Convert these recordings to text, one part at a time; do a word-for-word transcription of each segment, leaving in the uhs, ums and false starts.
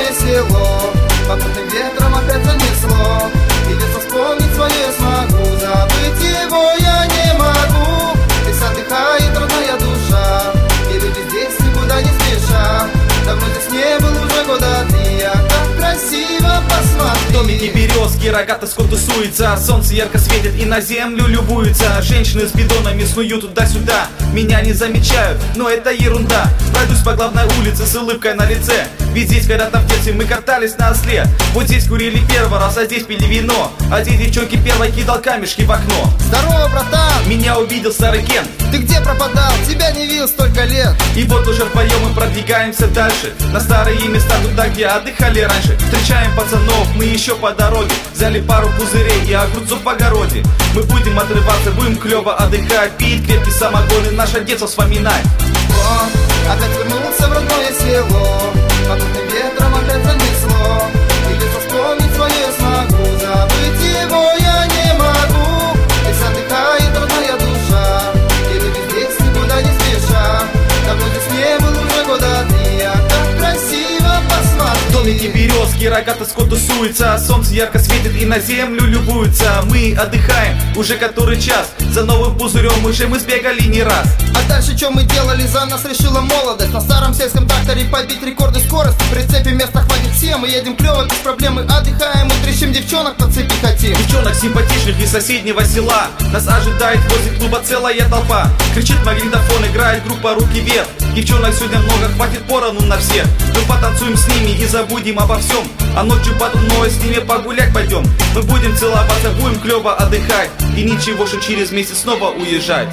родное село, попутным ветром опять занесло. И детство вспомнить свое смогу, забыть его я не могу. Здесь отдыхает родная душа, и люди здесь никуда не спеша. Давно здесь не был уже года три, а как красиво посмотри. Домики, березки, рогатый скот тусуется, солнце ярко светит и на землю любуется. Женщины с бидонами снуют туда-сюда, меня не замечают, но это ерунда. Пройдусь по главной улице с улыбкой на лице, ведь здесь когда-то в детстве мы катались на осле. Вот здесь курили первый раз, а здесь пили вино, а здесь девчонки первой кидал камешки в окно. Здорово, братан! Меня увидел старый Кен. Ты где пропадал? Тебя не видел столько лет. И вот уже вдвоем мы продвигаемся дальше, на старые места, туда, где отдыхали раньше. Встречаем пацанов, мы еще по дороге, взяли пару пузырей и огурцов в огороде. Мы будем отрываться, будем клево отдыхать, пить крепкий самогон и наше детство вспоминать. О, опять вернулся в родное село, попутным ветром опять занесло. И детство вспомнить свое смогу, забыть его я не могу. Здесь отдыхает родная душа, и люди здесь никуда не спеша. Давно здесь не был уже года три, а как красиво посмотри. Домики, березки, рогатый скот тусуется, солнце ярко светит и на землю любуется. Мы отдыхаем уже который час, за новым пузырем уже мы сбегали не раз. А дальше что мы делали, за нас решила молодость. На старом сельском тракторе побить рекорды скорости. В прицепе места хватит всем, мы едем клево, без проблем мы отдыхаем. Мы трещим девчонок, по цепи хотим. Девчонок симпатичных из соседнего села нас ожидает возле клуба целая толпа. Кричит магнитофон, играет группа «Руки вверх». Девчонок сегодня много, хватит порону на всех. Мы потанцуем с ними и забудем обо всем, а ночью под луной с ними погулять пойдем. Мы будем целоваться, будем клево отдыхать, и ничего, что через месяц снова уезжать.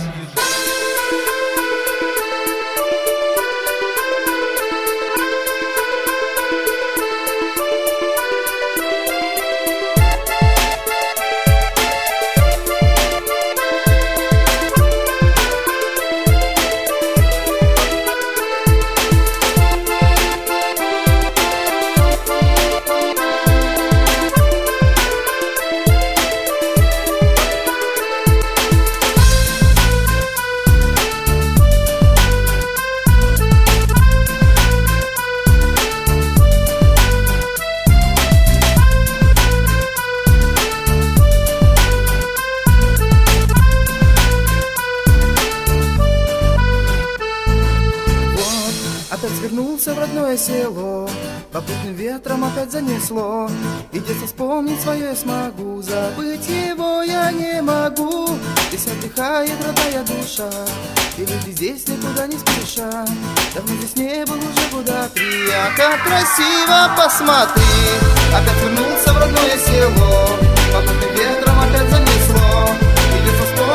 Опять свернулся в родное село, попутным ветром опять занесло. И детство вспомнить свое смогу, забыть его я не могу. Здесь отдыхает родная душа, и люди здесь никуда не спеша. Давно здесь не был уже года три, а как красиво посмотри. Опять вернулся в родное село, попутным ветром опять занесло. И детство вспомнить